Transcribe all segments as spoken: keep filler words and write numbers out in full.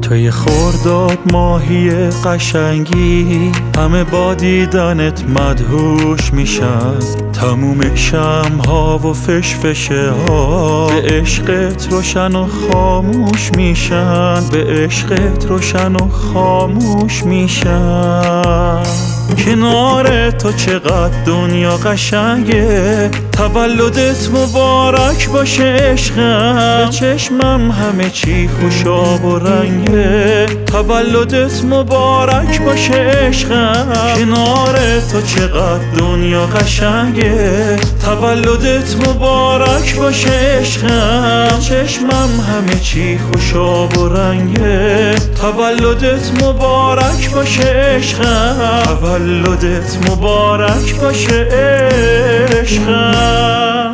توی خرداد ماهی قشنگی، همه با دیدنت مدهوش میشن. تموم شمها و فشفشه ها به عشقت روشن و خاموش میشن، به عشقت روشن و خاموش میشن. کنار تو چقدر دنیا قشنگه، تولدت مبارک باشه عشقم. به چشمم همه چی خوشاب و رنگه، تولدت مبارک باشه عشقم. کنار تو چقدر دنیا قشنگه، تولدت مبارک باشه عشقم. به چشمم همه چی خوشاب و رنگه، تولدت مبارک باشه عشقم. تولدت مبارک باشه عشقم.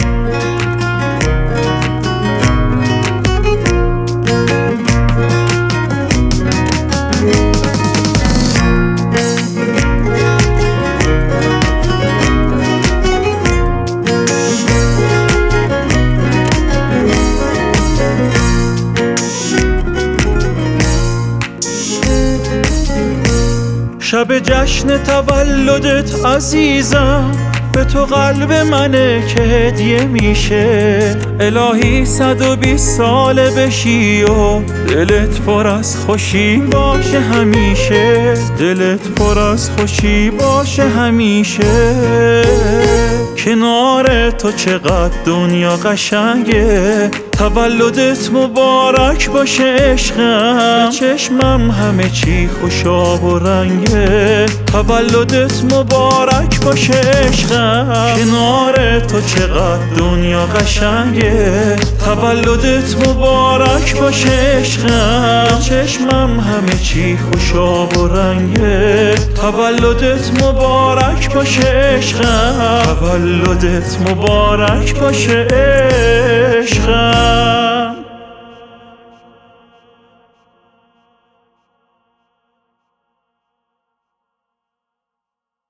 شب جشن تولدت عزیزم، به تو قلب منه که هدیه میشه. الهی صد و بیست ساله بشی و دلت پر از خوشی باشه همیشه، دلت پر از خوشی باشه همیشه. کنار تو چقدر دنیا قشنگه، تولدت مبارک باشه عشقم. به چشمم همه چی خوشاب و رنگه، تولدت مبارک باشه عشقم. کنار تو چقدر دنیا قشنگه، تولدت مبارک باشه عشقم. چشمم همه چی خوشاب و رنگه، تولدت مبارک باشه عشقم. تولدت مبارک باشه عشقم.